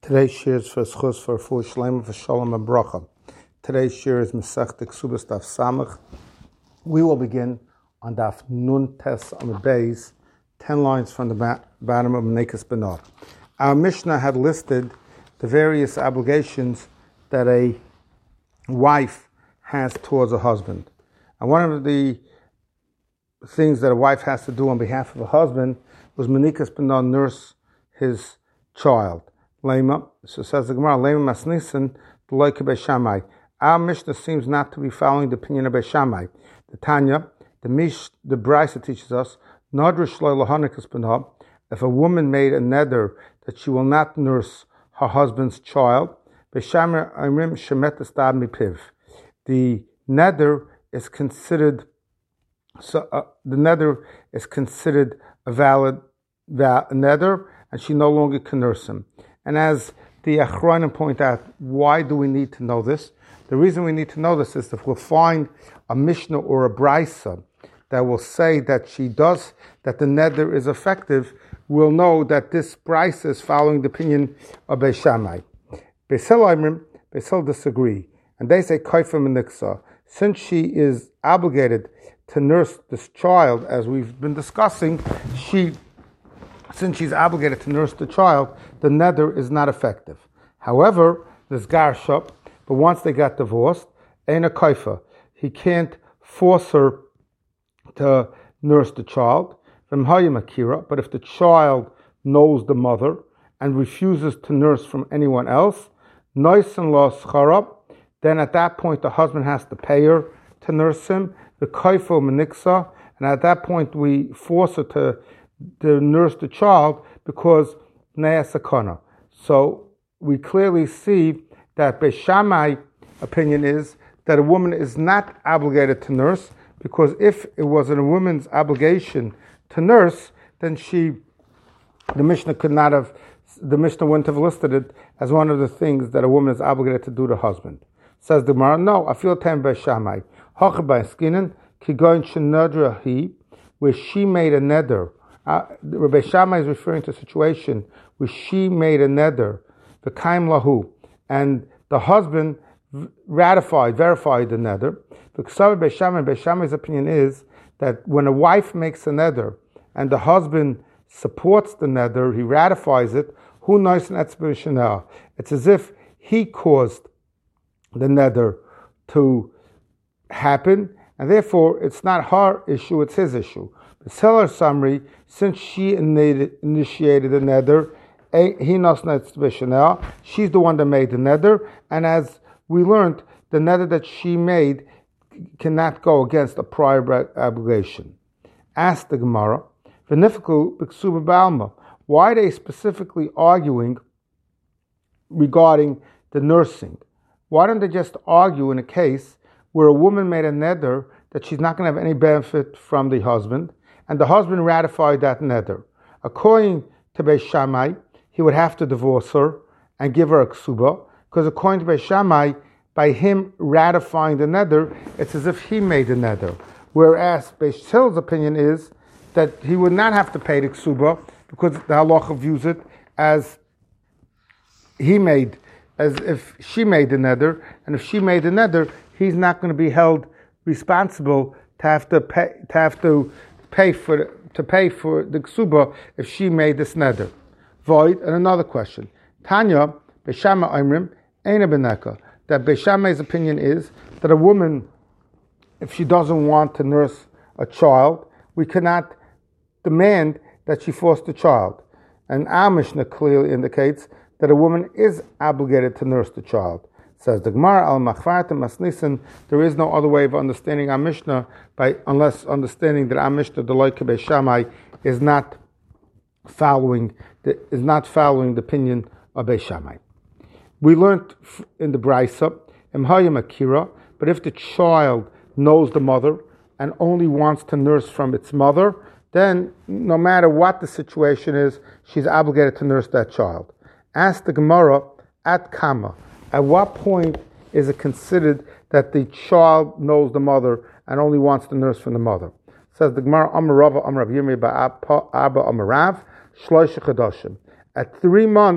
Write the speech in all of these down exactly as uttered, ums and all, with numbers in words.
Today's shir is for schus for full shleim for shalom and bracha. Today's shir is Masech Ksubas Daf Samach. We will begin on Daf Nun Tes Amud Beis, ten lines from the ba- bottom of Menekes Benor. Our Mishnah had listed the various obligations that a wife has towards a husband, and one of the things that a wife has to do on behalf of a husband was Menekes Benor nurse his child. Lema, so says the Gemara, Lema Masnisan, the Loike Beishamai. Our Mishnah seems not to be following the opinion of Beishamai. The Tanya, the Mish, the Brisa teaches us, Nadr Shloi Lahanikas Benah, if a woman made a neder that she will not nurse her husband's child, Beishamai Imrim Shemet Estad Mipiv. The neder is considered, so uh, the neder is considered a valid va- neder, and she no longer can nurse him. And as the Achronim point out, why do we need to know this? The reason we need to know this is if we'll find a Mishnah or a Brisa that will say that she does, that the neder is effective, we'll know that this Brisa is following the opinion of Beis Shammai. Beis Hillel, Beis Hillel disagree, and they say Kaifa Meniksa. Since she is obligated to nurse this child, as we've been discussing, she Since she's obligated to nurse the child, the neder is not effective. However, there's garsha, but once they got divorced, ain't a kaifa. He can't force her to nurse the child. But if the child knows the mother and refuses to nurse from anyone else, then at that point the husband has to pay her to nurse him. The kaifa meniksa, and at that point we force her to to nurse the child because Nea Sakana. So we clearly see that Beis Shammai opinion is that a woman is not obligated to nurse, because if it wasn't a woman's obligation to nurse, then she, the Mishnah could not have, the Mishnah wouldn't have listed it as one of the things that a woman is obligated to do to husband. Says the Gemara, no, I feel time Beis Shammai. Hachabay skinen kigoin shenadra he, where she made a neder. Uh, Rabbi Shammai is referring to a situation where she made a neder, the kaim lahu, and the husband ratified, verified the neder. The Rabbi Shammai, Rabbi Shammai's opinion is that when a wife makes a neder and the husband supports the neder, he ratifies it. Who knows an etzbeh? It's as if he caused the neder to happen, and therefore it's not her issue; it's his issue. The seller summary, since she initiated the neder, she's the one that made the neder, and as we learned, the neder that she made cannot go against a prior obligation. Ask the Gemara, why are they specifically arguing regarding the nursing? Why don't they just argue in a case where a woman made a neder that she's not going to have any benefit from the husband, and the husband ratified that neder? According to Beis Shammai, he would have to divorce her and give her a ksuba, because according to Beis Shammai, by him ratifying the neder, it's as if he made the neder. Whereas Beis Hillel's opinion is that he would not have to pay the ksuba, because the halacha views it as he made, as if she made the neder, and if she made the neder, he's not going to be held responsible to have to pay, to have to pay for to pay for the ksuba if she made this neder. Void. And another question. Tanya, Beis Shammai Imrim, Eina Beneka. That Beis Shammai's opinion is that a woman, if she doesn't want to nurse a child, we cannot demand that she force the child. And our Mishnah clearly indicates that a woman is obligated to nurse the child. Says the Gemara, al machvarta masnisan, there is no other way of understanding our Mishnah by unless understanding that our Mishnah, the Loike Beis Shammai, is not following the is not following the opinion of Beis Shammai. We learned in the Brisa, Imhayim Akira, but if the child knows the mother and only wants to nurse from its mother, then no matter what the situation is, she's obligated to nurse that child. Ask the Gemara, at Kama, at what point is it considered that the child knows the mother and only wants to nurse from the mother? Says the Gemara, Amar Rava, Amar Rav Yirmiyah, Abba, Amar Rav, Shloisha Chadashim. At three months,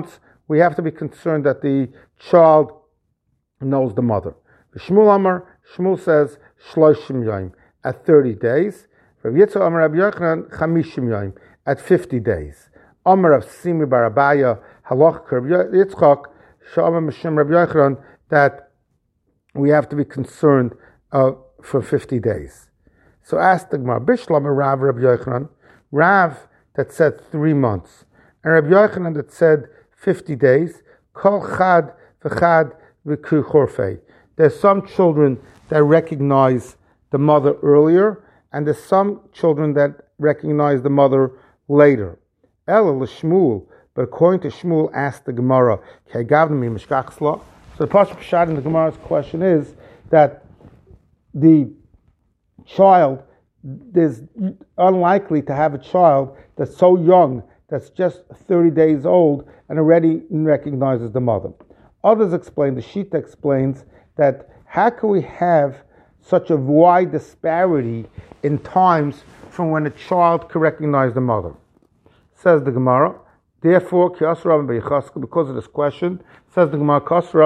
we have to be concerned that the child knows the mother. Shmuel Amar, Shmuel says, Shloshim Yom, at thirty days. Rav Yitzchak Amar Rabbi Yochanan, Chamishim Yom, at fifty days. Amar of Simi bar Abaya, Halach Rabbi Yitzchak, Sha'amar Mishem Rabbi Yochanan, that we have to be concerned uh, for fifty days. So ask the Gemara, Bishlam Rav Rabbi Yochanan, Rav that said three months, and Rabbi Yochanan that said fifty days, Kol Chad v'Chad v'Ku Chorfei. There's some children that recognize the mother earlier, and there's some children that recognize the mother later. Ela l'Shmuel, but according to Shmuel, asked the Gemara, so the Pasuk Pshat in the Gemara's question is that the child is unlikely to have a child that's so young, that's just thirty days old, and already recognizes the mother. Others explain, the Shita explains, that how can we have such a wide disparity in times from when a child can recognize the mother? Says the Gemara, therefore, because of this question, says the Gemara,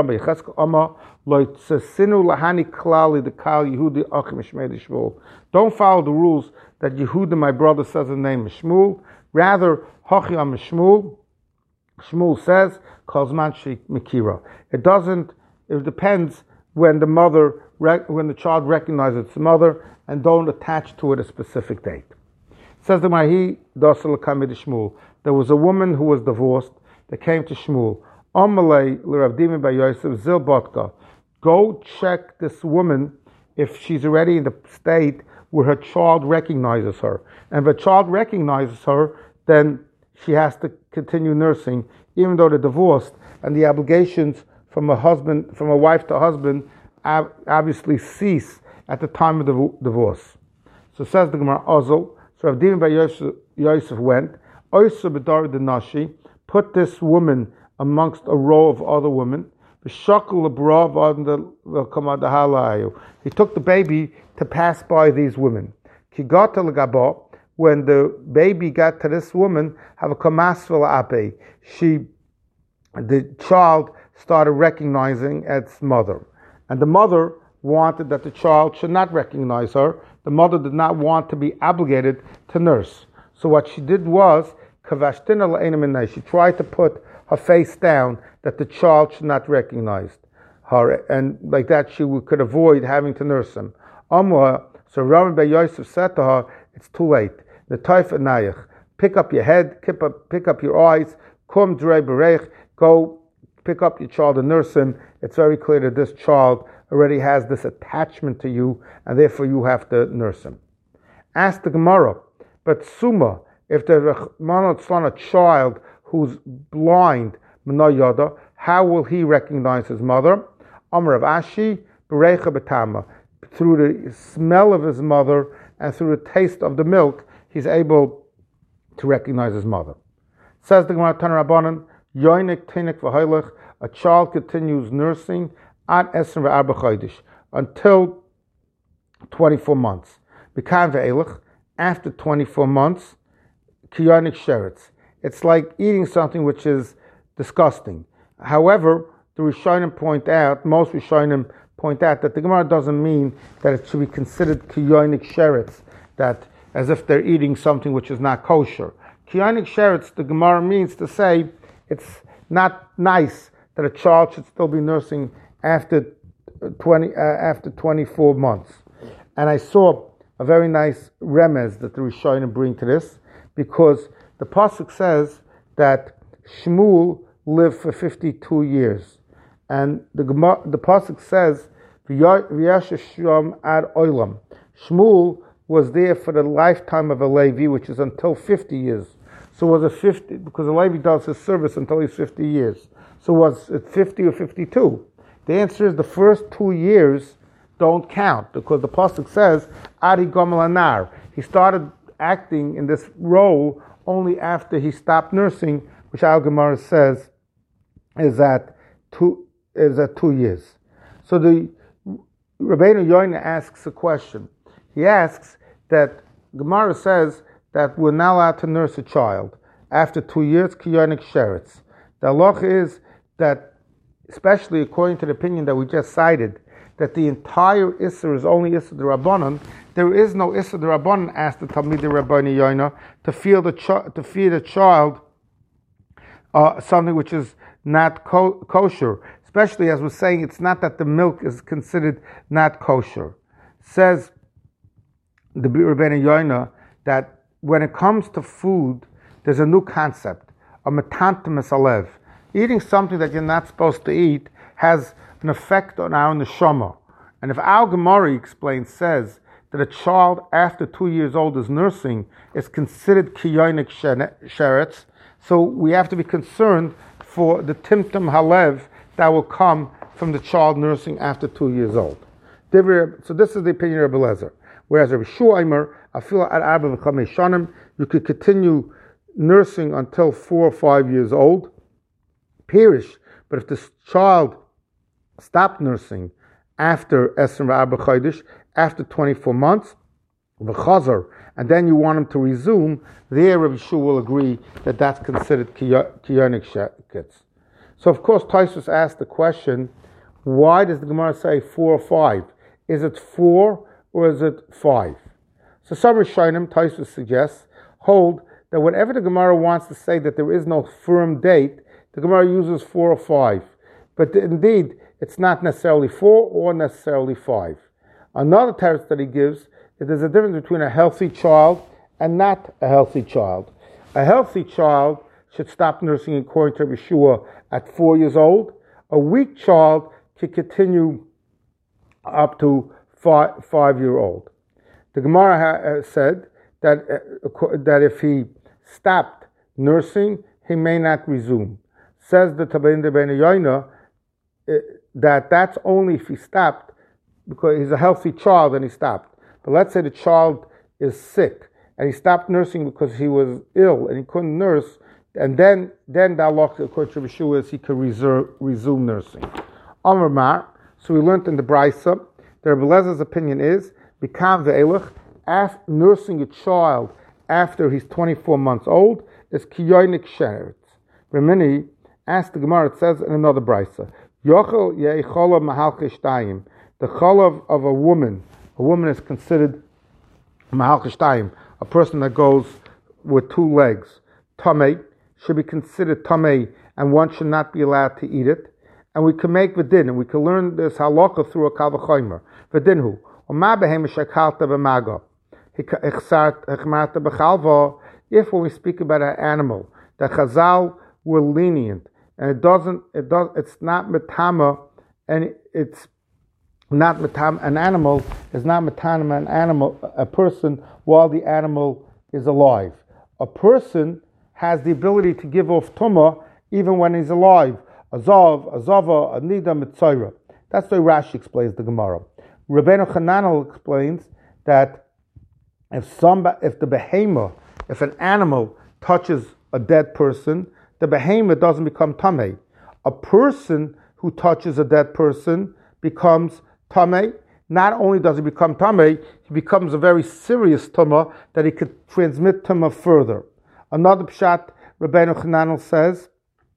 don't follow the rules that Yehuda, my brother, says the name is Shmuel. Rather, Hachi am Shmuel. Shmuel says, it doesn't, it depends when the mother, when the child recognizes its mother, and don't attach to it a specific date. Says the Mahi, Shmuel. There was a woman who was divorced that came to Shmuel. Amalei l'Rav Dimi bar Yosef zil botka. Go check this woman if she's already in the state where her child recognizes her. And if a child recognizes her, then she has to continue nursing, even though they're divorced, and the obligations from a husband, from a wife to husband, obviously cease at the time of the divorce. So says the Gemara, Ozel. So Rav Dimi bar Yosef, Yosef went. Oysa b'dar the nashi, put this woman amongst a row of other women. He took the baby to pass by these women. When the baby got to this woman, she, the child started recognizing its mother. And the mother wanted that the child should not recognize her. The mother did not want to be obligated to nurse. So what she did was, she tried to put her face down that the child should not recognize her, and like that she could avoid having to nurse him. So Rabbi Yosef said to her, it's too late. The Taifa Nayach, pick up your head, pick up, pick up your eyes, Kum Drei Berech, go pick up your child and nurse him. It's very clear that this child already has this attachment to you, and therefore you have to nurse him. Ask the Gemara, but Suma, if there's a child who's blind, how will he recognize his mother? Amar of Ashi, Berecha Betama. Through the smell of his mother and through the taste of the milk, he's able to recognize his mother. Says the Gemara Tana Rabbanan, Yoinik Tinik V'Hailech, a child continues nursing at Esrim V'Arba Chodesh until twenty-four months. B'kan V'Eilech, after twenty-four months, Kiyonik Sheretz. It's like eating something which is disgusting. However, the Rishonim point out, most Rishonim point out that the Gemara doesn't mean that it should be considered Kiyonik Sheretz, that as if they're eating something which is not kosher. Kiyonik Sheretz, the Gemara means to say it's not nice that a child should still be nursing after twenty uh, after twenty-four months. And I saw a very nice remez that the Rishonim bring to this, because the pasuk says that Shmuel lived for fifty-two years, and the the pasuk says V'yashasham ad olam. Shmuel was there for the lifetime of a Levi, which is until fifty years. So was it fifty? Because a Levi does his service until he's fifty years. So was it fifty or fifty-two? The answer is the first two years don't count, because the pasuk says Adi Gomel Anar. He started acting in this role only after he stopped nursing, which Al Gemara says is at two is at two years. So the Rabbeinu Yoina asks a question. He asks that Gemara says that we're not allowed to nurse a child after two years, Kiyonik Sheretz. The halacha is that, especially according to the opinion that we just cited, that the entire Isser is only Isser D'Rabbanan, there is no Isser D'Rabbanan, asked the Talmidei Rabbeinu Yoina, to feed a, ch- to feed a child uh, something which is not ko- kosher. Especially as we're saying, it's not that the milk is considered not kosher. Says the Rabbeinu Yoina that when it comes to food, there's a new concept, a metantemes alev. Eating something that you're not supposed to eat has an effect on our neshama. And if our Gemara explains, says that a child after two years old is nursing, is considered kiyonik sheretz, so we have to be concerned for the timtum halev that will come from the child nursing after two years old. So this is the opinion of Rebbe Lezer. Whereas Rabbi Shua Aimer, afil ad arba v'chamei shanim, you could continue nursing until four or five years old, perish. But if this child stopped nursing after Esrim v'arba chodesh, after twenty-four months, v'chazar, and then you want him to resume, there Rabbi Shua will agree that that's considered kiyonik sheketz. So of course Tosfos asked the question, why does the Gemara say four or five? Is it four or is it five? So some Rishonim, Tosfos suggests, hold that whenever the Gemara wants to say that there is no firm date, the Gemara uses four or five. But indeed, it's not necessarily four or necessarily five. Another teretz that he gives is there's a difference between a healthy child and not a healthy child. A healthy child should stop nursing according to Yeshua at four years old. A weak child can continue up to five, five year old. The Gemara ha- said that uh, that if he stopped nursing, he may not resume. Says the Talmidei Rabbeinu Yoina that that's only if he stopped because he's a healthy child and he stopped. But let's say the child is sick and he stopped nursing because he was ill and he couldn't nurse, and then then the halacha according to Yeshua is he could reserve, resume nursing. Amar Mar, so we learned in the Brisa, the Rebbe Lezer's opinion is Bikam ve'elach, af nursing a child after he's twenty-four months old is kiyonik sheretz. Remini asked the Gemara, it says in another Brisa, Yochel ye'chola mahalche shtayim, the cholav of a woman, a woman is considered mahalche shtayim, a person that goes with two legs. Tamei should be considered tamei, and one should not be allowed to eat it. And we can make v'din, and we can learn this halacha through a kal v'chomer. V'dinhu, u'ma behem shakalta v'maga, hichsart hechmarta b'chalva. If when we speak about an animal, that Chazal were lenient, and it doesn't, it does, it's not metama, and it's not metama. An animal is not metama an animal, a person, while the animal is alive. A person has the ability to give off tumah even when he's alive. Azav, Azava, Anida, Mitzayra. That's the way Rashi explains the Gemara. Rabbeinu Chananel explains that if somebody, if the behemoth, if an animal touches a dead person, the behemoth doesn't become tamei. A person who touches a dead person becomes tamei. Not only does he become tamei, he becomes a very serious tumah that he could transmit tumah further. Another pshat, Rabbeinu Chananel says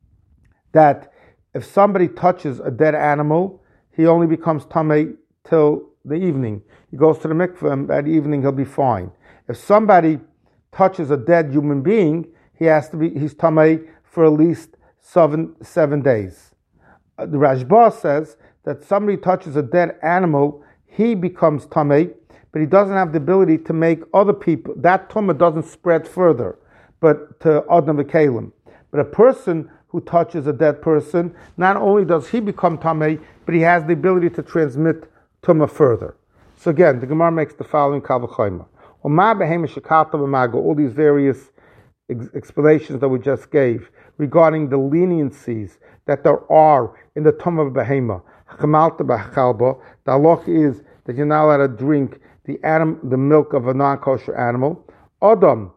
that if somebody touches a dead animal, he only becomes tamei till the evening. He goes to the mikveh, and that evening he'll be fine. If somebody touches a dead human being, he has to be he's tamei for at least seven seven days. Uh, the Rashba says that somebody touches a dead animal, he becomes tamei, but he doesn't have the ability to make other people. That tumah doesn't spread further, but to Adam v'Kalim. But a person who touches a dead person, not only does he become tamei, but he has the ability to transmit tumah further. So again, the Gemara makes the following kal v'chomer. All these various ex- explanations that we just gave regarding the leniencies that there are in the tumah of behema. The halacha is that you're not allowed to drink the anim- the milk of a non-kosher animal. Adam,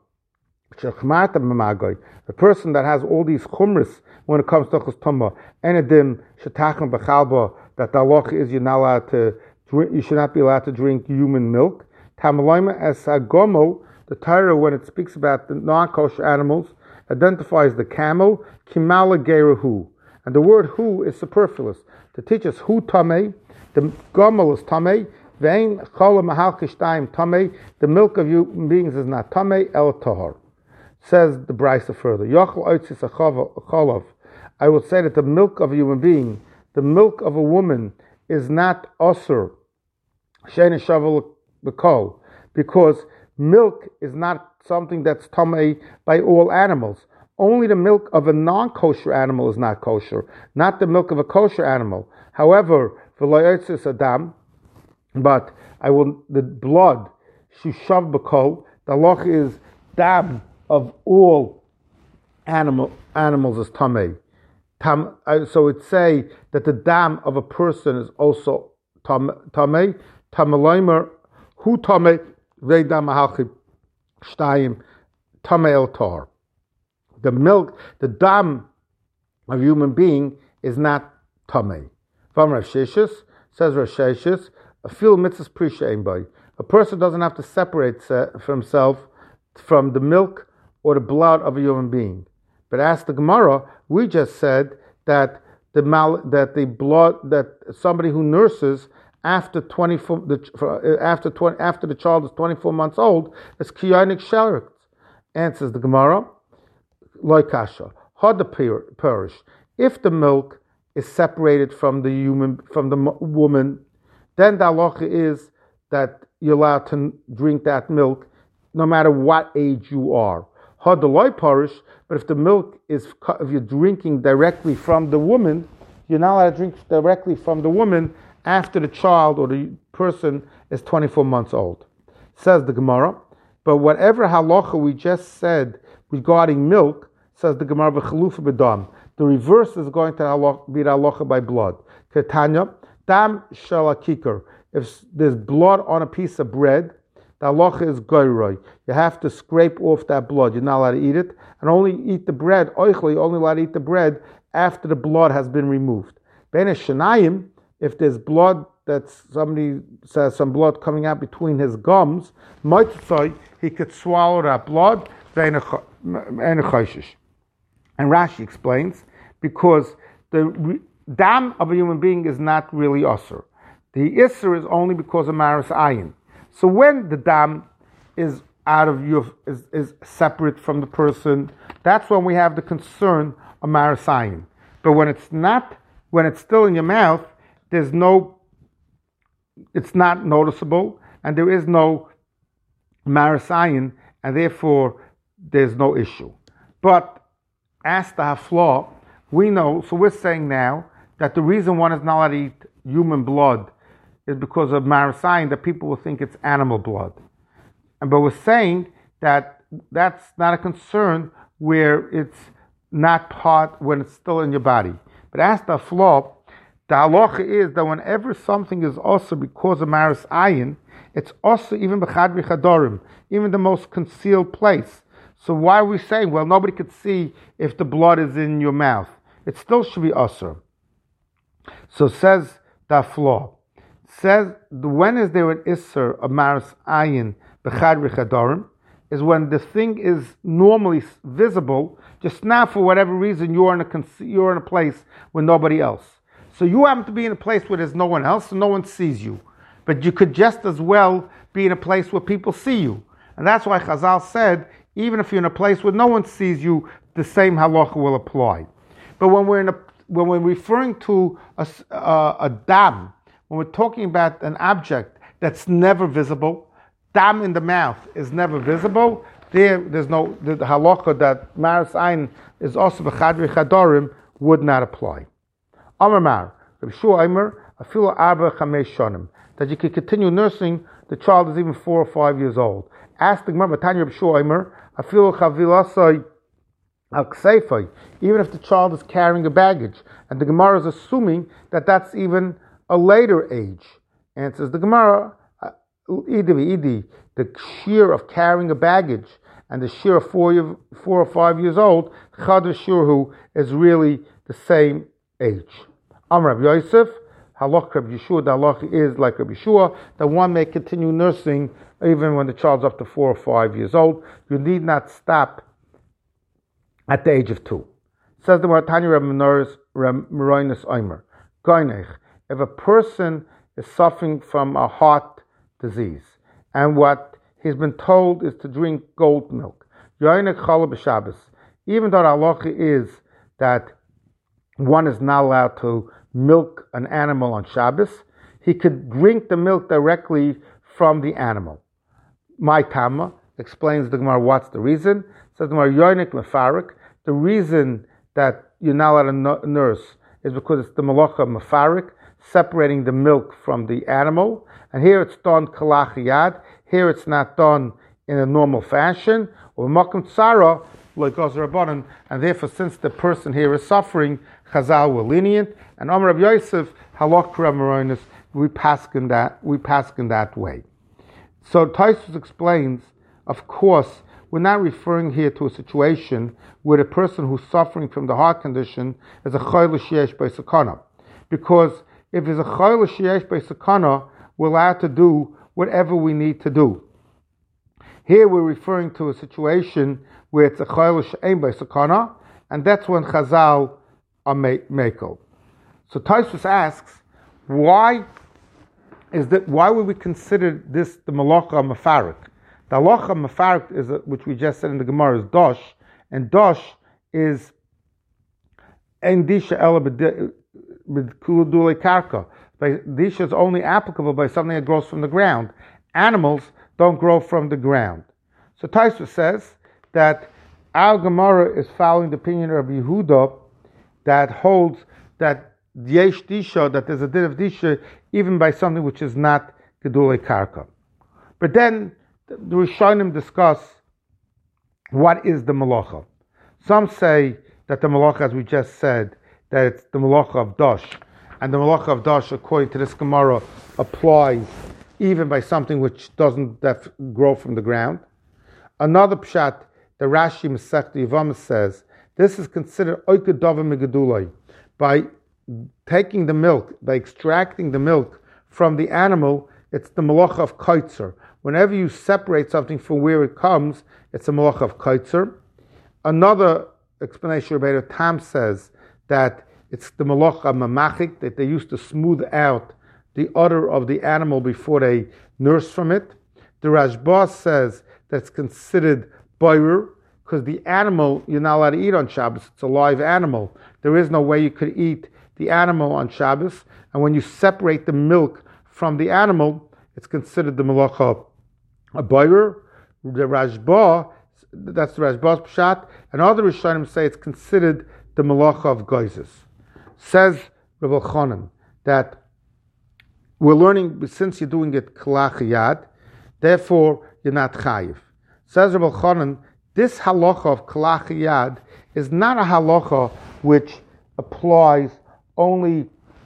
the person that has all these chumras when it comes to tumah, enedim shetachim b'chalba, that the halacha is you're not allowed to drink, you should not be allowed to drink human milk. Tamalayma as sagomo, the Torah when it speaks about the non-kosher animals, identifies the camel, Kimala Geirahu. And the word hu is superfluous to teach us who tamei. The gomel is tamei. Vein chola mahalkishtayim tamei. The milk of human beings is not tamei el tahor. Says the Brisa further. Yochel oitzis acholav. I will say that the milk of a human being, the milk of a woman, is not osur. Shein shavel b'kol, because milk is not something that's tamei by all animals. Only the milk of a non-kosher animal is not kosher, not the milk of a kosher animal. However, v'loyotzis adam, but I will the blood shushav b'kol. The loch is dam of all animal animals is tamei. Tam, so it say that the dam of a person is also tamei. Tameleimer hu tamei ve'dam mahalchi shtayim tamei el tar. The milk, the dam of human being is not tamei. From Rav Sheshis, says Rav Sheshis, a fil mitzvahs prisha by. A person doesn't have to separate for himself from the milk or the blood of a human being. But as the Gemara, we just said that the mal, that the blood that somebody who nurses after twenty-four the, after twenty after the child is twenty-four months old is kiyanik sheretz. Answers the Gemara. Loikasha, had the perish. If the milk is separated from the human, from the woman, then the halacha is that you're allowed to drink that milk, no matter what age you are. Had the loy perish, but if the milk is, if you're drinking directly from the woman, you're not allowed to drink directly from the woman after the child or the person is twenty-four months old. Says the Gemara. But whatever halacha we just said regarding milk, says the Gemara v'chalufa b'dam. The reverse is going to be the halacha by blood. Ketanya, dam shalakikar. If there's blood on a piece of bread, the halacha is goyroi. You have to scrape off that blood. You're not allowed to eat it, and only eat the bread. Oichli, only allowed to eat the bread after the blood has been removed. Ben shanayim, if there's blood that's somebody says some blood coming out between his gums, might say he could swallow that blood. And Rashi explains, because the re- dam of a human being is not really usur. The isser is only because of maris ayin. So when the dam is out of your is, is separate from the person, that's when we have the concern of maris ayin. But when it's not, when it's still in your mouth, there's no, it's not noticeable, and there is no maris ayin, and therefore there's no issue. But as the hafla, we know, so we're saying now that the reason one is not allowed to eat human blood is because of marasayin, that people will think it's animal blood. And but we're saying that that's not a concern where it's not part, when it's still in your body. But as the hafla, the halacha is that whenever something is also because of marasayin, it's also even b'chadri chadorim, even the most concealed place. So why are we saying, well, nobody could see if the blood is in your mouth? It still should be usur. So says the flaw. Says, when is there an isser of maris ayin b'chadri chadorim? Is when the thing is normally visible, just now for whatever reason you're in a you're in a place with nobody else. So you happen to be in a place where there's no one else, so no one sees you. But you could just as well be in a place where people see you. And that's why Chazal said, even if you're in a place where no one sees you, the same halacha will apply. But when we're in a, when we're referring to a, uh, a dam, when we're talking about an object that's never visible, dam in the mouth is never visible, there there's no, the, the halacha that maris ayin is also b'chadri chadorim would not apply. Amar Mar, Rabbi Shua Aimer, afilu arba chamesh shonim, that you can continue nursing, the child is even four or five years old. Ask the Gemara, Tanya Rabbi Shua Aimer, afilu chavilasai al ksefai, even if the child is carrying a baggage, and the Gemara is assuming that that's even a later age. Answers the Gemara, Idi Idi, the shear of carrying a baggage and the shear of four, year, four or five years old, Chadr Shurhu is really the same age. Amar Rabbi Yosef, Halach Rabbi Yeshua, the halach is like Rabbi Yeshua, that one may continue nursing even when the child's up to four or five years old. You need not stop at the age of two. Says the Maratanya Reb Meroinus Omer, Goinech, if a person is suffering from a heart disease, and what he's been told is to drink goat milk, Yoinech Chala b'Shabbos, even though the halacha is that one is not allowed to milk an animal on Shabbos, he could drink the milk directly from the animal. My Tama explains the Gemara what's the reason. Says the Gemara Yoinech Mefarik, the reason that you're not allowed to nurse is because it's the malacha Mefarik, separating the milk from the animal. And here it's done kalach yad. Here it's not done in a normal fashion. Or makom tsara, like Rabbanan, and therefore since the person here is suffering, Chazal were lenient. And Amar Rabbi Yosef, halach Reb Meroinus, we paskin that we paskin that way. So Tosfos explains, of course, we're not referring here to a situation where the person who's suffering from the heart condition is a chayil sheyesh by sakana. Because if it's a chayil sheyesh by sakana, we're allowed to do whatever we need to do. Here we're referring to a situation where it's a chayil she'ein by sakana, and that's when Chazal are mekel. So Tosfos asks, why is that? Why would we consider this the malacha mefarik? The halacha mefarik is, a, which we just said in the Gemara, is dosh, and dosh is endisha ela b'kuludule karka. Disha is only applicable by something that grows from the ground. Animals don't grow from the ground. So Tosfos says that our Gemara is following the opinion of Yehuda that holds that yesh disha, that there's a din of disha even by something which is not gedulei karka. But then the Rishonim discuss what is the malacha. Some say that the malacha, as we just said, that it's the malacha of dosh, and the malacha of dosh, according to this Gemara, applies even by something which doesn't def- grow from the ground. Another pshat, the Rashi Masechta Yevamos says, this is considered oikadava megedulai, by taking the milk, by extracting the milk from the animal. It's the malacha of kaitzer. Whenever you separate something from where it comes, it's a malacha of kaitzer. Another explanation, Rabbeinu Tam says that it's the malacha of mamachik, that they used to smooth out the udder of the animal before they nurse from it. The Rashba says that it's considered boirer, because the animal you're not allowed to eat on Shabbos. It's a live animal. There is no way you could eat the animal on Shabbos. And when you separate the milk from the animal, it's considered the malacha a boirer. The Rashba, that's the Rashba's pshat, and other Rishonim say it's considered the malacha of geizes. Says Rebbe Chanan that we're learning, since you're doing it kalach yad, therefore you're not chayiv. Says Rebbe Chanan, this halacha of kalach yad is not a halacha which applies only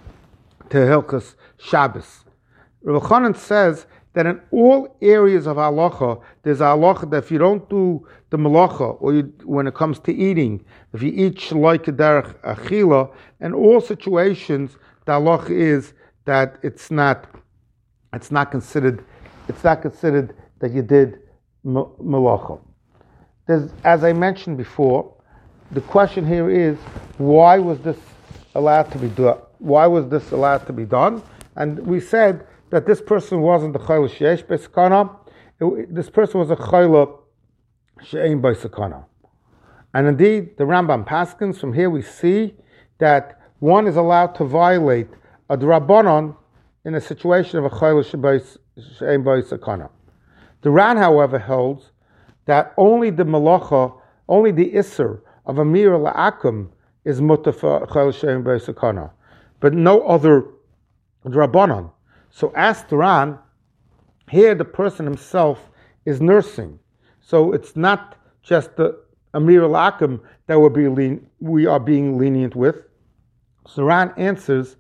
to Hilchos Shabbos. Rebbe Chanan says that in all areas of halacha, there's a halacha that if you don't do the malacha, or you, when it comes to eating, if you eat shaloi kederech achila, in all situations, the halacha is that it's not, it's not considered, it's not considered that you did malacha. There's, as I mentioned before, the question here is, why was this allowed to be done? Why was this allowed to be done? And we said that this person wasn't the chayla sheyesh b'sakana. This person was a chayla she'ein b'sakana. And indeed, the Rambam paskins, from here we see that one is allowed to violate a drabanan in a situation of a chayla she'ein b'sakana. The Ran, however, holds that only the malacha, only the isser of amir la'akum is mutar for chayla she'ein b'sakana, but no other drabanan. So asked Ran, here the person himself is nursing. So it's not just the Amir al-Akim that we're being len- we are being lenient with. So Ran answers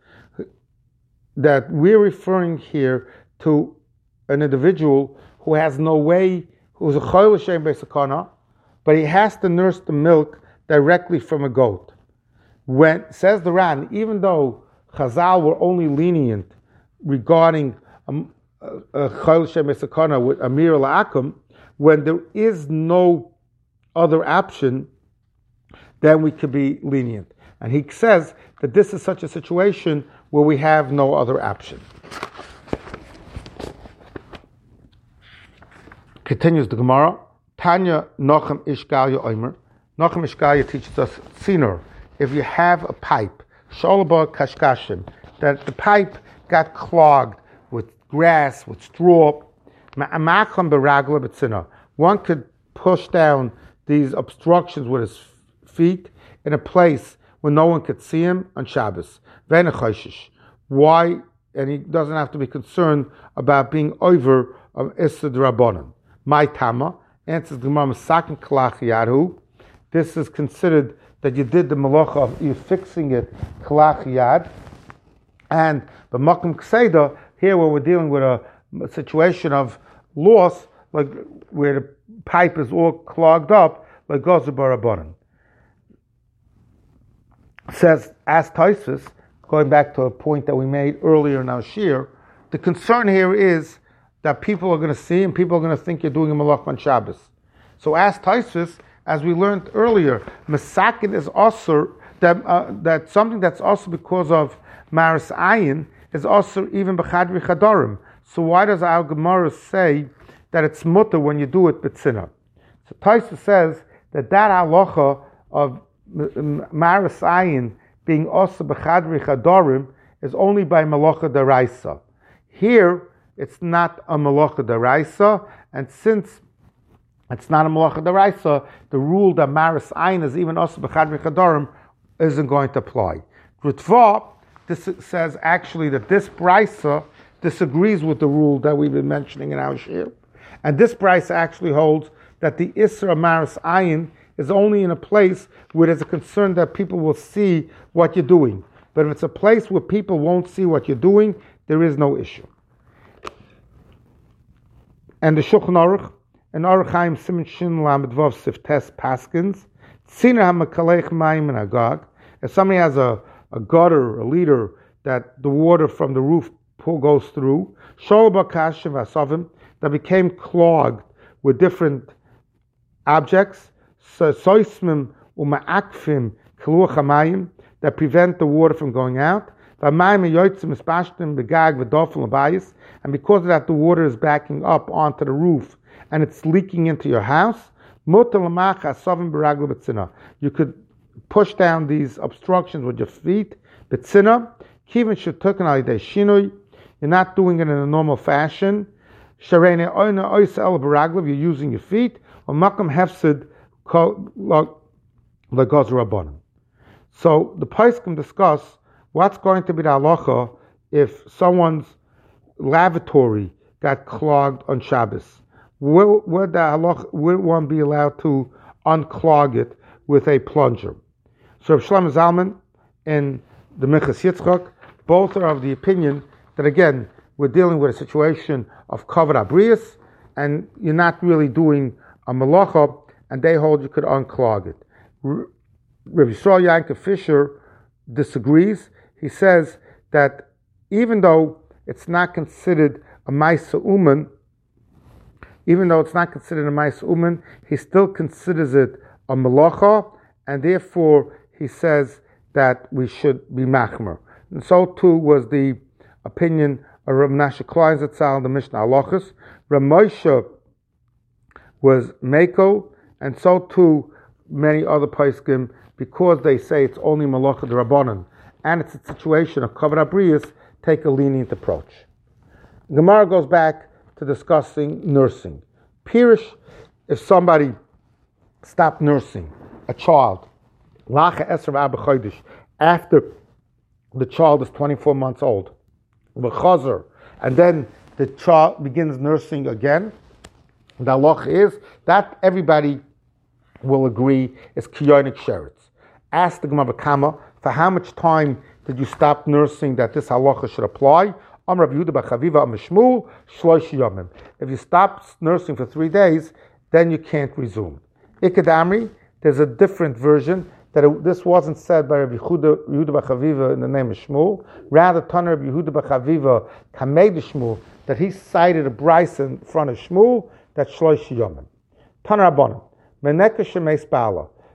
that we're referring here to an individual who has no way, who's a chayil she'ein b'sakana, but he has to nurse the milk directly from a goat. When, says the Ran, even though Chazal were only lenient regarding a chayil she'ein b'sakana with Amir la'akum, when there is no other option, then we could be lenient. And he says that this is such a situation where we have no other option. Continues the Gemara. Tanya Nochem Ishgalya Omer. Nochem Ishgalya teaches us sinor. If you have a pipe, Sholba Kashkashim, that the pipe got clogged with grass, with straw, one could push down these obstructions with his feet in a place where no one could see him on Shabbos. Why? And he doesn't have to be concerned about being over of Issa D'Rabbanan. My Tama answers the Gemara Masakin Kalach Yadhu. This is considered that you did the malacha of you fixing it Kalach Yad. And the Makom Kseda, here where we're dealing with a, a situation of loss, like where the pipe is all clogged up, like Gozer Barabanan. Says, as Tosfos, going back to a point that we made earlier in our shir, the concern here is that people are going to see and people are going to think you're doing a malach on Shabbos. So as Tosfos, as we learned earlier, Masakin is also that uh, that something that's also because of Maris Ayin is also even B'chadri Chadarim. So why does our Gemara say that it's mutter when you do it b'tzina? So Tosfos says that that halacha of Maris Ayin being also B'chadri Chadarim is only by Malacha Daraisa. Here, it's not a Malacha Daraisa, and since it's not a Malacha Daraisa, the rule that Maris Ayin is even also B'chadri Chadarim isn't going to apply. Ritva, this says actually that this Brisa disagrees with the rule that we've been mentioning in our shir. And this Brisa actually holds that the Isra Maris Ayin is only in a place where there's a concern that people will see what you're doing. But if it's a place where people won't see what you're doing, there is no issue. And the Shulchan Aruch, and Aruch Chaim Siman Shin Lamed Vav Siftes Paskins, Tzina HaMakalech Mayim and Agag, if somebody has a, a gutter, a leader, that the water from the roof pool goes through, Sholba Kashim Vasavim, that became clogged with different objects, Soismim Uma'akfim Kiluach HaMayim, that prevent the water from going out, and because of that the water is backing up onto the roof and it's leaking into your house, you could push down these obstructions with your feet. You're not doing it in a normal fashion. You're using your feet. So the Poskim discuss what's going to be the halacha if someone's lavatory got clogged on Shabbos. Will, will, the halacha, will one be allowed to unclog it with a plunger? So Shlomo Zalman and the Minchas Yitzchak both are of the opinion that, again, we're dealing with a situation of kavod abrius, and you're not really doing a malacha, and they hold you could unclog it. Rabbi Yisrael Yankov Fisher disagrees. He says that even though it's not considered a Maisa Uman, even though it's not considered a Maisa Uman, he still considers it a Malacha, and therefore he says that we should be Machmer. And so too was the opinion of Rav Menashe Klein Zatzal, the Mishnah Halachos. Rav Moshe was Meko, and so too many other Poskim, because they say it's only Malacha D'Rabbanan, and it's a situation of Kavod Abrius, take a lenient approach. Gemara goes back to discussing nursing. Pirish, if somebody stopped nursing a child, Lacha Esrav Abba Chodesh, after the child is twenty-four months old, L'chazer, and then the child begins nursing again, the halacha is that everybody will agree is kiyonik sheretz. Ask the Gemara Kama, for how much time did you stop nursing that this halacha should apply? Amar Rabbi Yehuda bar Chaviva Amar Shmuel shlosh yomim. If you stop nursing for three days, then you can't resume. Ikad Amri, there's a different version that it, this wasn't said by Rabbi Yehuda bar Chaviva in the name of Shmuel. Rather, Taner Rabbi Yehuda bar Chaviva Kamei de Shmuel, that he cited a brisa in front of Shmuel that shlosh yomim. Taner Rabbanan. Meneka shemeis bala.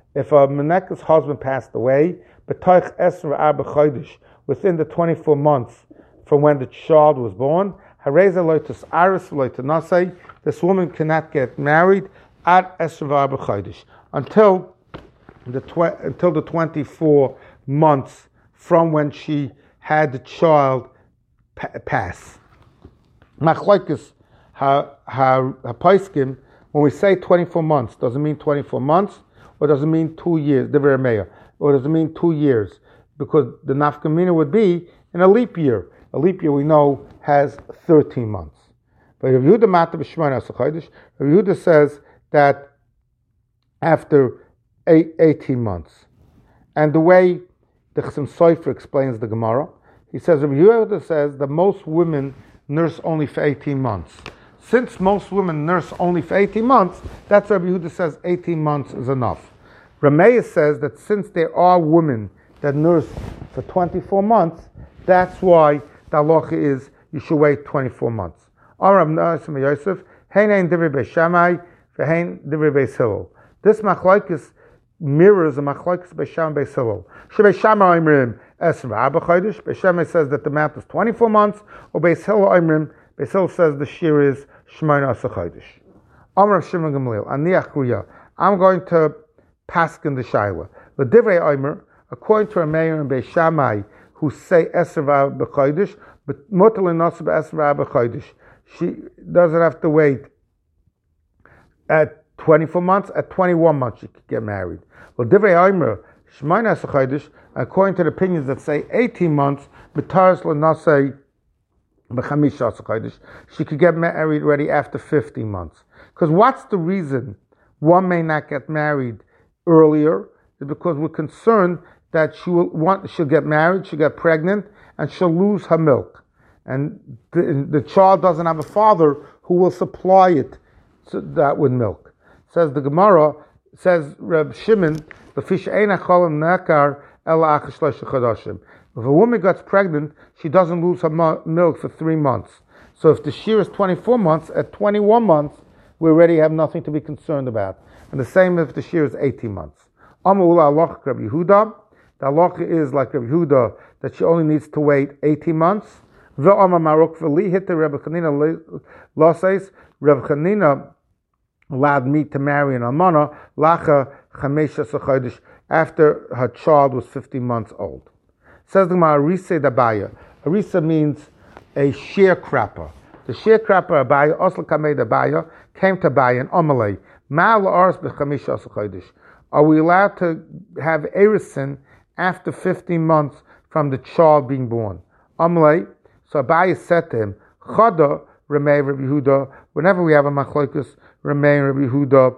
if a Meneka's husband passed away, b'toich esr arba chodesh, within the twenty-four months from when the child was born, hareza loitus aris loitanasei, this woman cannot get married at esr arba chodesh until the tw- until the twenty-four months from when she had the child pa- pass. Machlokes ha ha hapaiskim. When we say twenty-four months, does it mean twenty-four months, or does it mean two years? Divrei Meir, or does it mean two years? Because the nafkamina would be in a leap year. A leap year we know has thirteen months. But Rav Yehuda Mata b'Shemona Asachodesh, Rav Yehuda says that after eight, eighteen months, and the way the Chasim Sofer explains the Gemara, he says Rav Yehuda says that most women nurse only for eighteen months. Since most women nurse only for eighteen months, that's why Rabbi Yehuda says eighteen months is enough. Rameya says that since there are women that nurse for twenty-four months, that's why the halacha is you should wait twenty-four months. This machlokes mirrors the machlokes Beis Shammai Beis Hillel. Beis Shammai Oimrim Esrei Arba Chodesh. Beis Shammai says that the math is twenty-four months, or Beis Hillel Oimrim, Beis Hillel says the shear is Shemona Asa Chodesh. Amar Shimon Gamliel, Aniach Ruya. I'm going to paskin the Shaila. The Divrei Omer, according to Rameir and Beis Shammai, who say Esrei Arba Chodesh, but Mutal Nasa Esrei Arba Chodesh, she doesn't have to wait at twenty-four months. At twenty-one months, she could get married. Well, Divrei Omer, Shemona Asa Chodesh, according to the opinions that say eighteen months, B'taras L'Nasei she could get married already after fifteen months. Because what's the reason one may not get married earlier? Is because we're concerned that she will want, she'll get married, she'll get pregnant, and she'll lose her milk. And the, the child doesn't have a father who will supply it to that with milk. Says the Gemara, says Reb Shimon, the fish eina cholim nekar ela achas shlosh chodashim. If a woman gets pregnant, she doesn't lose her mo- milk for three months. So if the shear is twenty-four months, at twenty-one months, we already have nothing to be concerned about. And the same if the shear is eighteen months. Amul Allah Rabbi Yehuda. The halacha is like Rabbi Yehuda, that she only needs to wait eighteen months. Ve'amar marok v'li hit the Rebbe Chanina laseis. Rebbe Chanina allowed me to marry an almana lacha chamesha sachodesh after her child was fifteen months old. Says the Gemara, Arisa Dabaya. Arisa means a sharecropper. The sharecropper Abaya, Osla Kamei Dabaya, came to Abaya and Amalei. Ma'al Ars b'chamisha chodesh. Are we allowed to have Erison after fifteen months from the child being born? Amalei. So Abaya said to him, Chada Remei Rabbi Yehuda. Whenever we have a machlokes, Remei Rabbi Yehuda,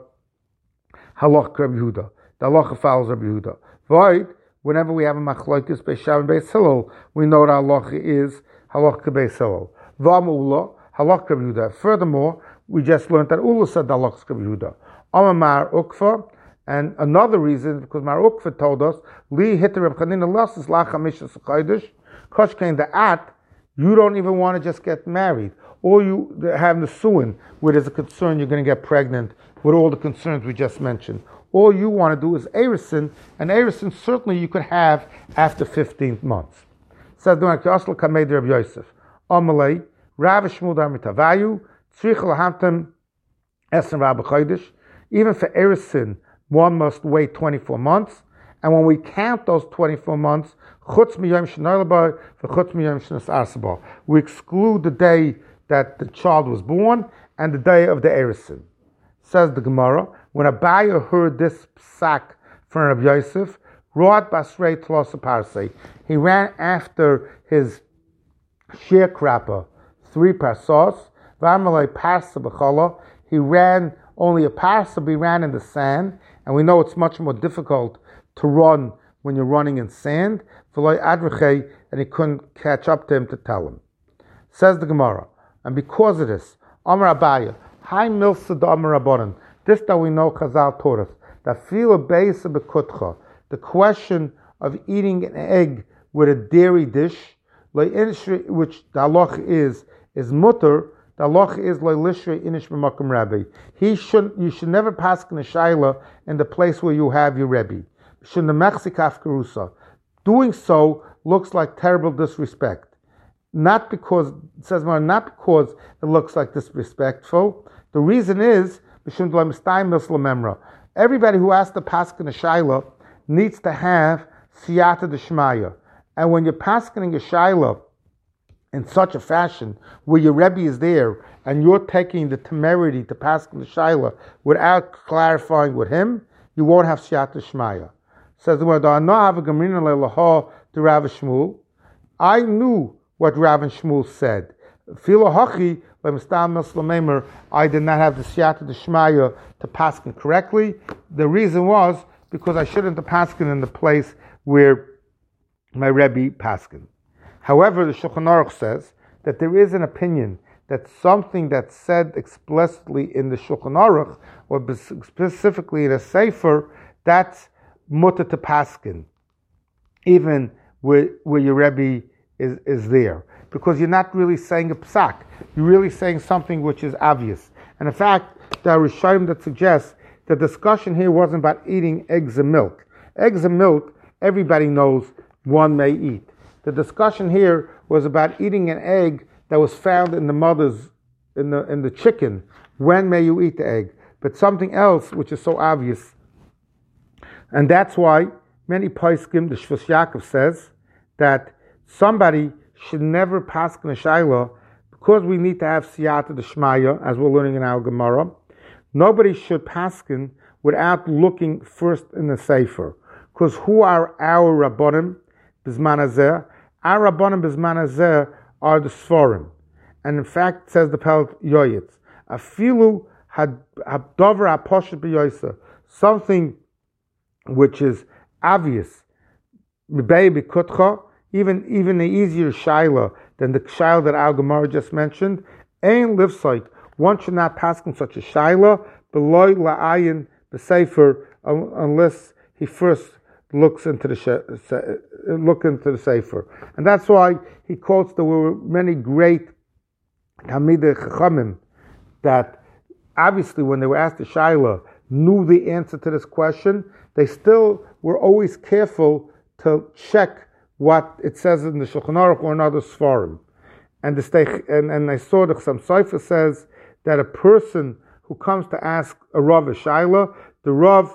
Halach Rabbi Yehuda. The halacha follows Rabbi Yehuda. Void. Whenever we have a machlokes Beis Shammai Beis Hillel, we know that halacha is halacha Beis Hillel. V'amula halacha Rabbi Yehuda. Furthermore, we just learned that Ula said halacha Rabbi Yehuda. Amar Ukfa, and another reason because Mar Ukfa told us Li Hitter Reb Chanina Lasses Lacha Mishas Chodesh Koshkein the At. You don't even want to just get married, or you have the suin where there's a concern you're going to get pregnant with all the concerns we just mentioned. All you want to do is Erison, and Erison certainly you could have after fifteen months. Says the Asl Kamei Reb Yosef, Amalei, Rav Shmuel Dar Mitavayu, Tzrich Lahamtem Esen Rabbi Chodesh. Even for Erison, one must wait twenty-four months, and when we count those twenty-four months, Chutz Miyom Shnarlabar for Chutz Miyom Shnas Arsabar, we exclude the day that the child was born and the day of the Erison. Says the Gemara, when Abaya heard this psak from Rabbi Yosef, Rod Basrei Tlosa Parsei, he ran after his sharecropper three parsos, Vamalei Parsa B'chala, he ran only a parsa, but he ran in the sand, and we know it's much more difficult to run when you're running in sand, V'loi Adrechei, and he couldn't catch up to him to tell him. Says the Gemara, and because of this, Amar Abaya, Hai Milsa Amar Rabbanan, this that we know Chazal taught us, that fila beisa bekutcha, the question of eating an egg with a dairy dish, which the halach is, is mutter, the The halacha is lo lishrei inish b'makom rabbi. He should you should never paskin a shayla in the place where you have your rebbe. Shouldn't mechzikaf kerusa. Doing so looks like terrible disrespect. Not because it says more, not because it looks like disrespectful. The reason is everybody who has to paskin a shayla needs to have siyata d'shmaya. And when you're paskening a shayla in such a fashion where your Rebbe is there and you're taking the temerity to pasken the shayla without clarifying with him, you won't have siyata d'shmaya. Says the word, I knew what Rav and Shmuel said. I did not have the siyata d'shmaya to pasken correctly. The reason was because I shouldn't have pasken in the place where my Rebbe pasken. However, the Shulchan Aruch says that there is an opinion that something that's said explicitly in the Shulchan Aruch, or specifically in a sefer, that's mutter to paskin, even where, where your Rebbe is, is there. Because you're not really saying a psak, you're really saying something which is obvious. And in fact, there are Rishonim that suggest the discussion here wasn't about eating eggs and milk. Eggs and milk, everybody knows one may eat. The discussion here was about eating an egg that was found in the mother's, in the in the chicken. When may you eat the egg? But something else which is so obvious. And that's why many poskim, the Shvus Yaakov says, that somebody should never paskin a shayla, because we need to have siyata d'shmaya, as we're learning in our Gemara. Nobody should paskin without looking first in the sefer. Because who are our rabbanim b'zman hazeh? Our rabbanim b'zman hazeh are the Sforim. And in fact, says the Pelt Yoyitz, afilu habdover haposhet b'yoysa, something which is obvious, even even the easier shayla than the shayla that Al Gemara just mentioned, ein livsite, one should not pass on such a shayla beloy la'ayin b'sefer unless he first looks into the look into the sefer, and that's why he quotes there were many great Talmidei Chachamim that obviously when they were asked the shayla knew the answer to this question. They still were always careful to check what it says in the Shulchan Aruch or another Sfarim. And the steich, and, and I saw that some Seifer says that a person who comes to ask a Rav a shayla, the Rav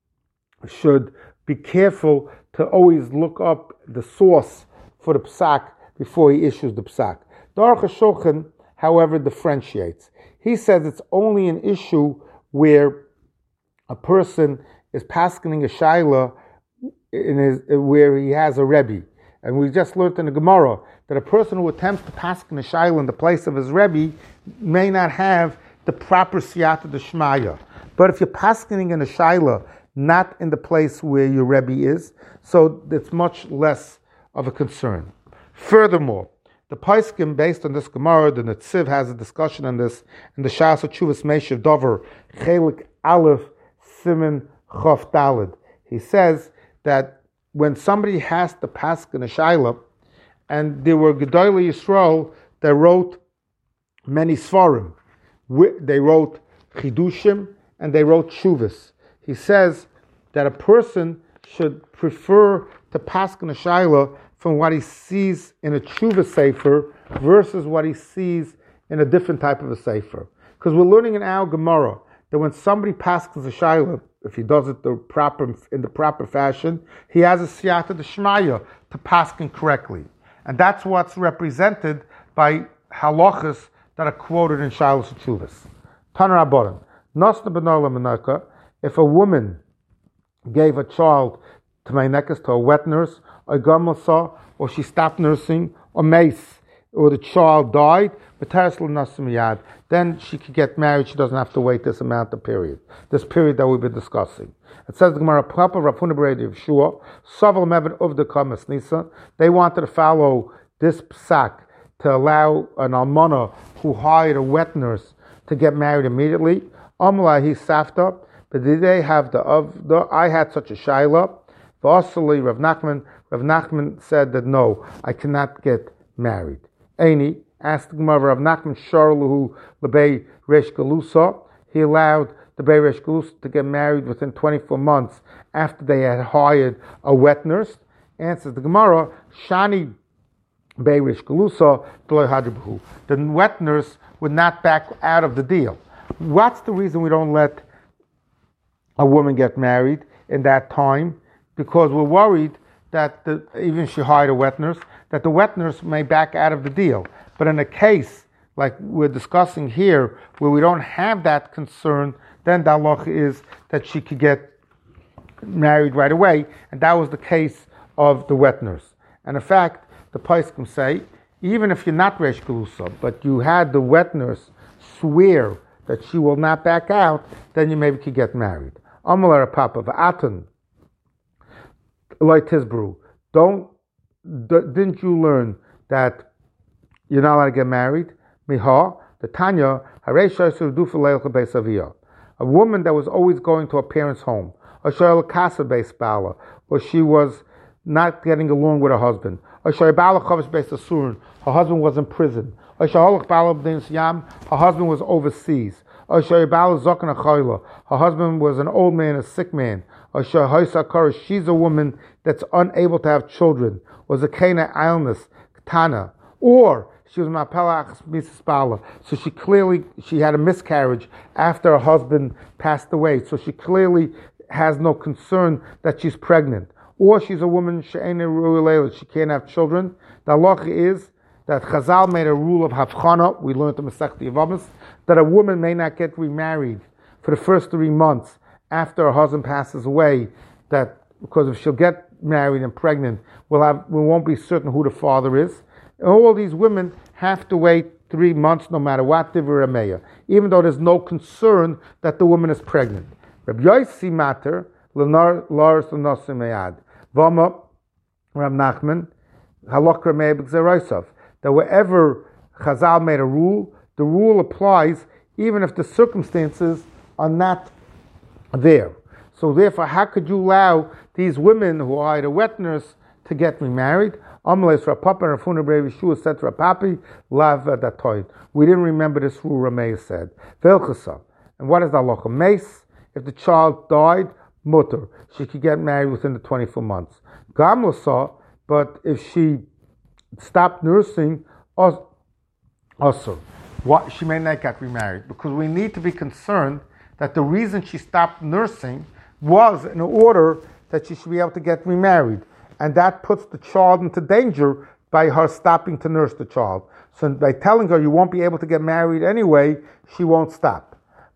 should be careful to always look up the source for the psak before he issues the psak. The Aruch HaShulchan, however, differentiates. He says it's only an issue where a person is paskening a shayla in his, where he has a Rebbe. And we just learned in the Gemara that a person who attempts to pasken a shayla in the place of his Rebbe may not have the proper siyata d'shmaya. But if you're paskening in a shayla not in the place where your Rebbe is, so it's much less of a concern. Furthermore, the Paiskim, based on this Gemara, the Netziv has a discussion on this in the Shas Chuvas Meishav Dover, Chelik Aleph, Siman Chof Daled. He says that when somebody has to paskin a shayla, and there were Gedolei Yisrael that wrote many Sfarim, they wrote Chidushim and they wrote Shuvas. He says that a person should prefer to paskin a shayla from what he sees in a Tshuva sefer versus what he sees in a different type of a sefer. Because we're learning in our Gemara that when somebody paskins a shayla, if he does it the proper in the proper fashion, he has a siyata d'shmaya to paskin correctly, and that's what's represented by halachas that are quoted in Shalos Tshuvas. Taner Rabbanan, Nosna b'nola menaka, if a woman gave a child to meinekas, to a wet nurse, or gamasa, or she stopped nursing, or mace, or the child died, then she could get married. She doesn't have to wait this amount of period, this period that we've been discussing. It says the Gemara, Papa Rapuna Beredi of Shua, Saval Mevin of the Kamas Nisa. They wanted to follow this psak to allow an almana who hired a wet nurse to get married immediately. Amlahi Safta, but did they have the of the? I had such a shayla. Vasili Rav Nachman. Rav Nachman said that no, I cannot get married. Aini, Asked the Gemara of Nachman Sharluhu Lebei Resh Galusa. He allowed the Bei Resh Galusa to get married within twenty-four months after they had hired a wet nurse. Answers the Gemara, Shani Bei Resh Galusa D'loi Hadribuhu. The wet nurse would not back out of the deal. What's the reason we don't let a woman get married in that time? Because we're worried that the, even if she hired a wet nurse, that the wet nurse may back out of the deal. But in a case like we're discussing here, where we don't have that concern, then the halacha is that she could get married right away, and that was the case of the wet nurse. And in fact, the poskim say, even if you're not Resh Galusa, but you had the wet nurse swear that she will not back out, then you maybe could get married. Amalar Papa V'atan Eloi Tizbru. Don't didn't you learn that you're not allowed to get married? Miha, the Tanya, a woman that was always going to her parents' home, or she was not getting along with her husband, her husband was in prison, her husband was overseas, her husband was an old man, a sick man, she's a woman that's unable to have children, was a kana illness, Tana, or she was ma'apelach misspala, so she clearly she had a miscarriage after her husband passed away. So she clearly has no concern that she's pregnant, or she's a woman she'ena ru'ulela, she can't have children. The halacha is that Chazal made a rule of havchana. We learned the Masechta Yevamos that a woman may not get remarried for the first three months after her husband passes away. That because if she'll get married and pregnant, we'll have we won't be certain who the father is. And all these women have to wait three months no matter what, even though there's no concern that the woman is pregnant. Rabbi Yossi matter, Lars Nosimeyad, Vama, Rab Nachman, Halok Rameh B'Gzerosav, that wherever Chazal made a rule, the rule applies even if the circumstances are not there. So therefore, how could you allow these women who are a wet nurse to get remarried? We didn't remember this rule, Rameh said. And what is the halacha? Mace, if the child died, mutter, she could get married within the twenty-four months. Gamla, but if she stopped nursing, also, what, she may not get remarried, because we need to be concerned that the reason she stopped nursing was in order that she should be able to get remarried. And that puts the child into danger by her stopping to nurse the child. So by telling her you won't be able to get married anyway, she won't stop.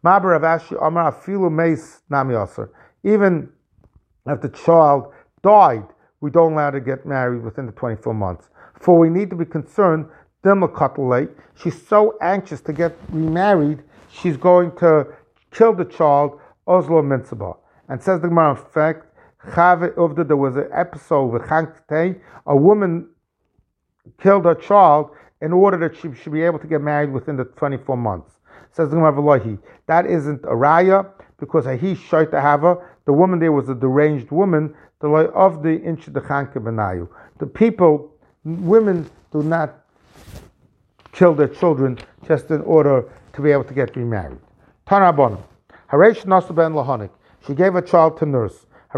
Even if the child died, we don't allow her to get married within the twenty-four months. For we need to be concerned, she's so anxious to get remarried, she's going to kill the child, Oslo Mitzvah. And says the Gemara, in fact, there was an episode with Chankte, a woman killed her child in order that she should be able to get married within the twenty-four months. Says the Gemara, that isn't a raya, because he shot to have her. The woman there was a deranged woman, the law of the inch the Chanke Benayu. The people, women do not kill their children just in order to be able to get remarried. Tanabon, Haresh Nasu ben Lahonik. She gave a child to nurse. The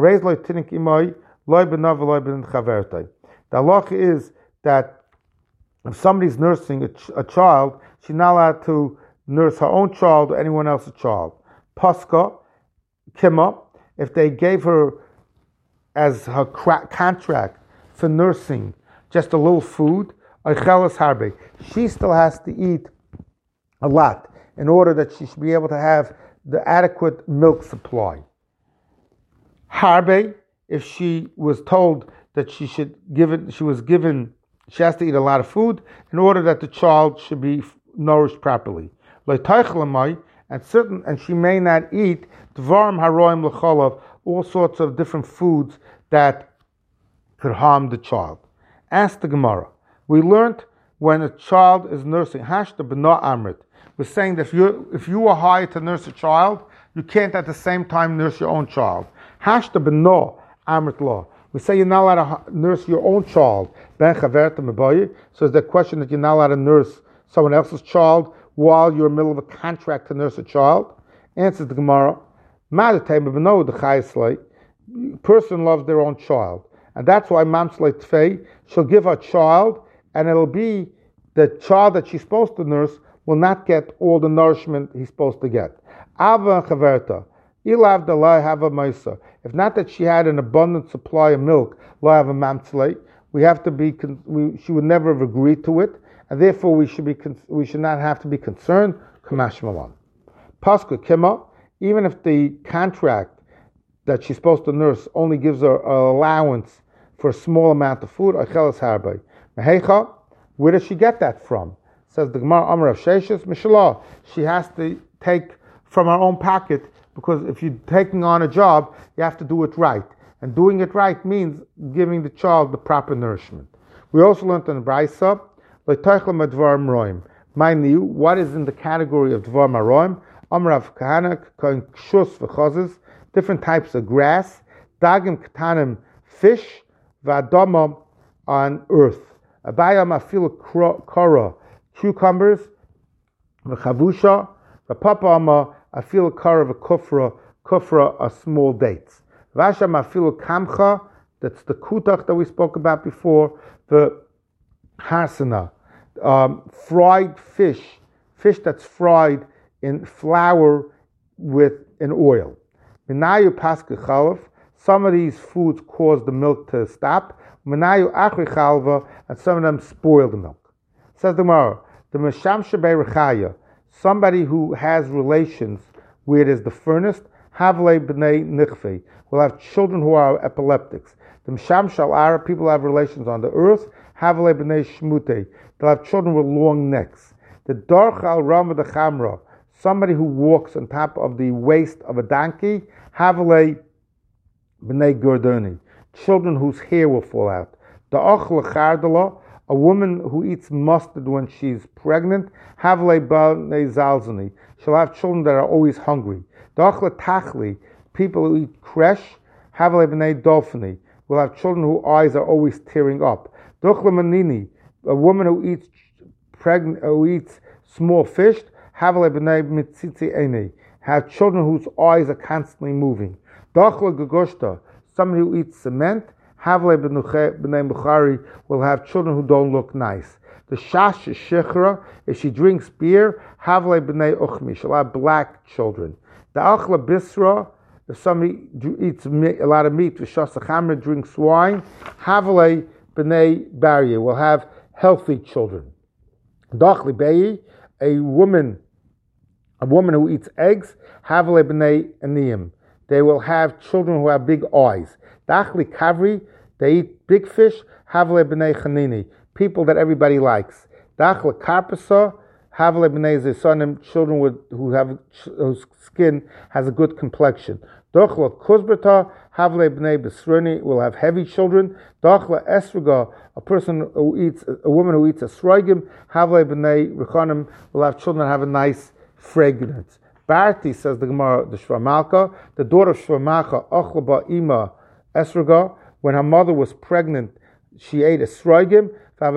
halacha is that if somebody's nursing a, ch- a child, she's not allowed to nurse her own child or anyone else's child. Paska, Kima, if they gave her as her cra- contract for nursing just a little food, harbe, she still has to eat a lot in order that she should be able to have the adequate milk supply. Harbe, if she was told that she should give it, she was given, she has to eat a lot of food in order that the child should be nourished properly. And certain, and she may not eat dvarim haroim l'cholav, all sorts of different foods that could harm the child. Ask the Gemara. We learned when a child is nursing, hashta b'no amrit. We're saying that if you if you are hired to nurse a child, you can't at the same time nurse your own child. Hashta b'no amrit law. We say you're not allowed to nurse your own child. Ben chaverta mebayi. So it's the question that you're not allowed to nurse someone else's child while you're in the middle of a contract to nurse a child? Answers the Gemara, person loves their own child. And that's why Mamslei Tfei, she'll give her child, and it'll be the child that she's supposed to nurse will not get all the nourishment he's supposed to get. Ava and Chaverta, Ilav Dalai have a Maisa. If not that she had an abundant supply of milk, La have a Mamslei, we have to be, we, she would never have agreed to it, and therefore we should be, we should not have to be concerned. Kamash Malon. Pascha Kima, even if the contract that she's supposed to nurse only gives her an allowance for a small amount of food, Achelas Harbay. Mehecha, where does she get that from? Says the Gemara, Amar of Sheshes, Mishalah. She has to take from her own pocket, because if you're taking on a job, you have to do it right. And doing it right means giving the child the proper nourishment. We also learned in the Braisa, what is in the category of Dvar Maroim? Amrav Kahana, Kshus v'chozes, different types of grass, Dagim Katanim, fish, Vadama on earth. Abayam Afil Kara, cucumbers, V'chavusha, V'papama Afil Kara V'kufra, Kufra are small dates. Vasham Afil Kamcha, that's the kutach that we spoke about before, the hasana, um, fried fish, fish that's fried in flour with an oil. Minayu paska chalaf, some of these foods cause the milk to stop. Minayu achri chalva, and some of them spoil the milk. Says the Gemara, the meshamshe be'rechaya, somebody who has relations where it is the furnace, havle b'nei nichve, will have children who are epileptics. The meshamshe al-ara, people have relations on the earth, havle b'nei shmute, they'll have children with long necks. The darch al-rama the chamra, somebody who walks on top of the waist of a donkey, havale b'nei gurdoni, children whose hair will fall out. The achla chardala, a woman who eats mustard when she's pregnant, havale b'nei zalzani, she'll have children that are always hungry. The achla tachli, people who eat kresh, havale b'nei dolphini, will have children whose eyes are always tearing up. The achla manini, a woman who eats pregnant, who eats small fish, have children whose eyes are constantly moving. Somebody who eats cement, will have children who don't look nice. The shash shechra, if she drinks beer, she'll have black children. The achla bisra, if somebody eats a lot of meat, the drinks wine, havale b'nei barrier, will have healthy children. Dachli beyi, a woman, a woman who eats eggs, havle b'nei aniyim, they will have children who have big eyes. Dachli kavri, they eat big fish, havle b'nei chanini, people that everybody likes. Dachli karpasa, havle b'nei zesanim, children with who have whose skin has a good complexion. Dachla kuzberta, havle b'nei besroni, will have heavy children. Dachla esriga, a person who eats, a woman who eats a sroigim, havle b'nei rechanim, will have children that have a nice fragrance. Barti, says the Gemara, the Shvamalka, the daughter of Shvamalka, achlaba ima esriga, when her mother was pregnant, she ate a sroigim,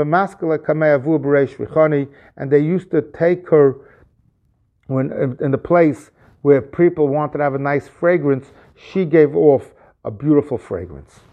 and they used to take her when in the place where people wanted to have a nice fragrance, she gave off a beautiful fragrance.